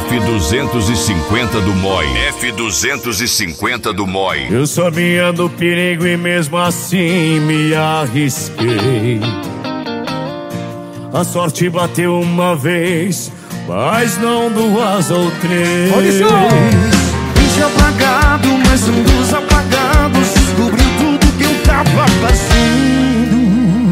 F250 do MOI. F250 do MOI. Eu sabia do perigo e mesmo assim me arrisquei. A sorte bateu uma vez, mas não duas ou três. Mente apagado, mas um dos apagados descobriu tudo que eu tava fazendo.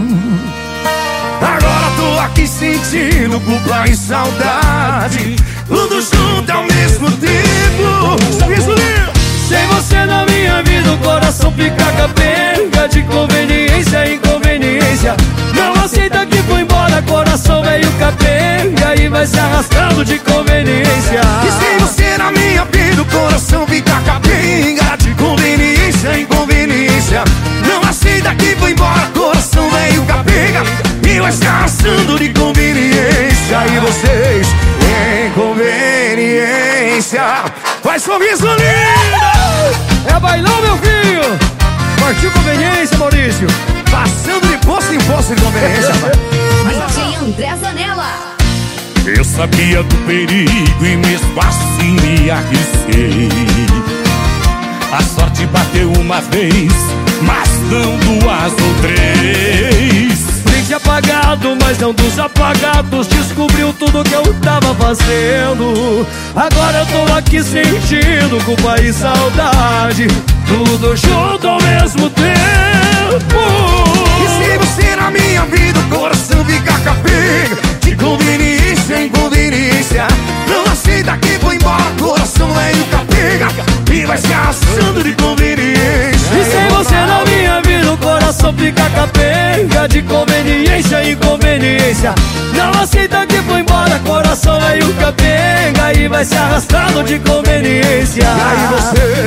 Agora tô aqui sentindo culpa e saudade, tudo junto ao mesmo tempo. Sem você na minha vida o coração fica capenga. De conveniência em inconveniência, não aceita que foi embora, coração veio capenga e vai se arrastando de conveniência. E sem você na minha vida o coração fica capenga. De conveniência em inconveniência, não aceita que foi embora, coração veio capenga e vai se arrastando de conveniência. E vocês, inconveniência. Faz sorriso lindo! É bailão, meu filho! Partiu conveniência, Maurício! Passando de posto em posto de conveniência. DJ André Zanella. Eu sabia do perigo e mesmo assim me arrisquei. A sorte bateu uma vez, mas não duas ou três. Mente apagado, mas não dos apagados, descobriu tudo que eu tava fazendo. Agora eu tô aqui sentindo culpa e saudade, tudo junto ao mesmo tempo. E se você na minha vida o coração fica capenga, de conveniência em inconveniência, não aceita que foi embora, coração veio capenga e vai se arrastando de conveniência. E sem você na minha vida o coração fica capenga, de conveniência em inconveniência, não aceita que foi embora, coração veio capenga e vai se arrastando de conveniência. E aí você